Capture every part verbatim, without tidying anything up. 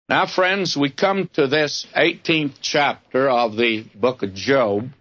Now, friends, we come to this eighteenth chapter of the book of Job,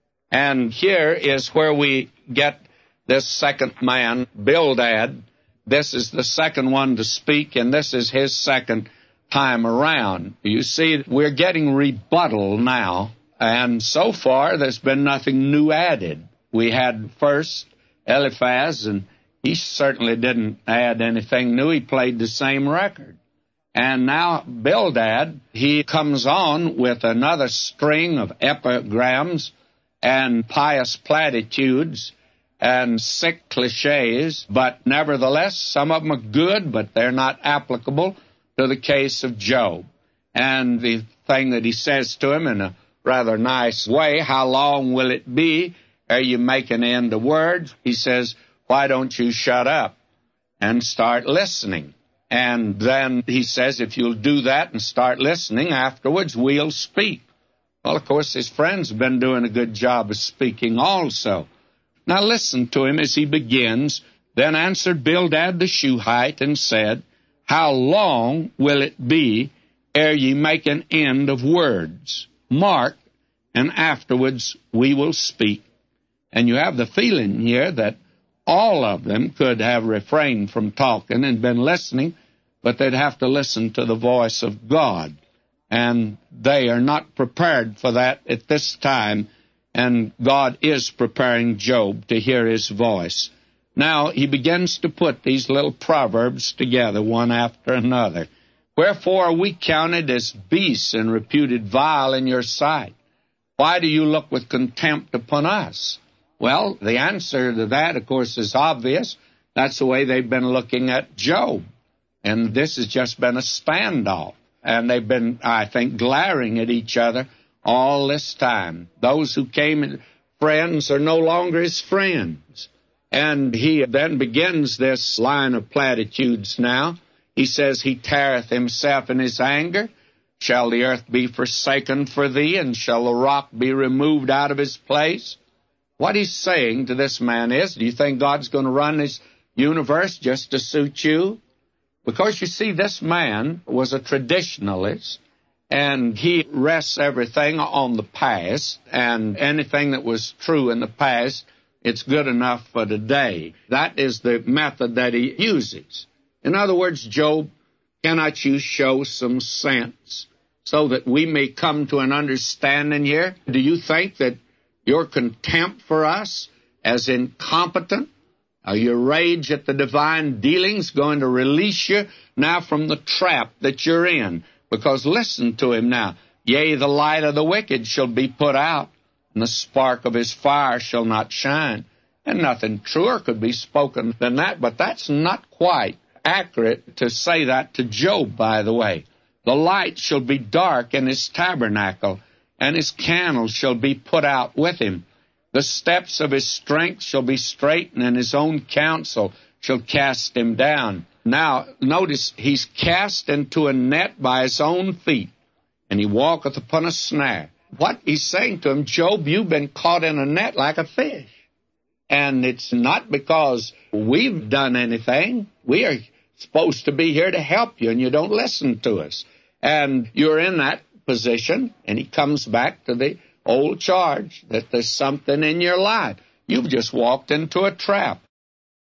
and here is where we get this second man, Bildad. This is the second one to speak, and this is his second time around. You see, we're getting rebuttal now, and so far there's been nothing new added. We had first Eliphaz, and he certainly didn't add anything new. He played the same record. And now Bildad, he comes on with another string of epigrams and pious platitudes and sick cliches, but nevertheless, some of them are good, but they're not applicable to the case of Job. And the thing that he says to him in a rather nice way, how long will it be ere you make an end of words? He says, why don't you shut up and start listening? And then he says, if you'll do that and start listening, afterwards we'll speak. Well, of course, his friends have been doing a good job of speaking also. Now listen to him as he begins. Then answered Bildad the Shuhite and said, how long will it be ere ye make an end of words? Mark, and afterwards we will speak. And you have the feeling here that all of them could have refrained from talking and been listening, but they'd have to listen to the voice of God. And they are not prepared for that at this time, and God is preparing Job to hear his voice. Now he begins to put these little proverbs together, one after another. Wherefore are we counted as beasts and reputed vile in your sight? Why do you look with contempt upon us? Well, the answer to that, of course, is obvious. That's the way they've been looking at Job. And this has just been a standoff. And they've been, I think, glaring at each other all this time. Those who came friends are no longer his friends. And he then begins this line of platitudes now. He says, he teareth himself in his anger. Shall the earth be forsaken for thee, and shall the rock be removed out of his place? What he's saying to this man is, do you think God's going to run this universe just to suit you? Because, you see, this man was a traditionalist, and he rests everything on the past, and anything that was true in the past, it's good enough for today. That is the method that he uses. In other words, Job, cannot you show some sense so that we may come to an understanding here? Do you think that your contempt for us as incompetent, are your rage at the divine dealings going to release you now from the trap that you're in? Because listen to him now. Yea, the light of the wicked shall be put out, and the spark of his fire shall not shine. And nothing truer could be spoken than that, but that's not quite accurate to say that to Job, by the way. The light shall be dark in his tabernacle, and his candles shall be put out with him. The steps of his strength shall be straitened, and his own counsel shall cast him down. Now, notice, he's cast into a net by his own feet, and he walketh upon a snare. What he's saying to him, Job, you've been caught in a net like a fish. And it's not because we've done anything. We are supposed to be here to help you, and you don't listen to us. And you're in that position, and he comes back to the old charge that there's something in your life. You've just walked into a trap.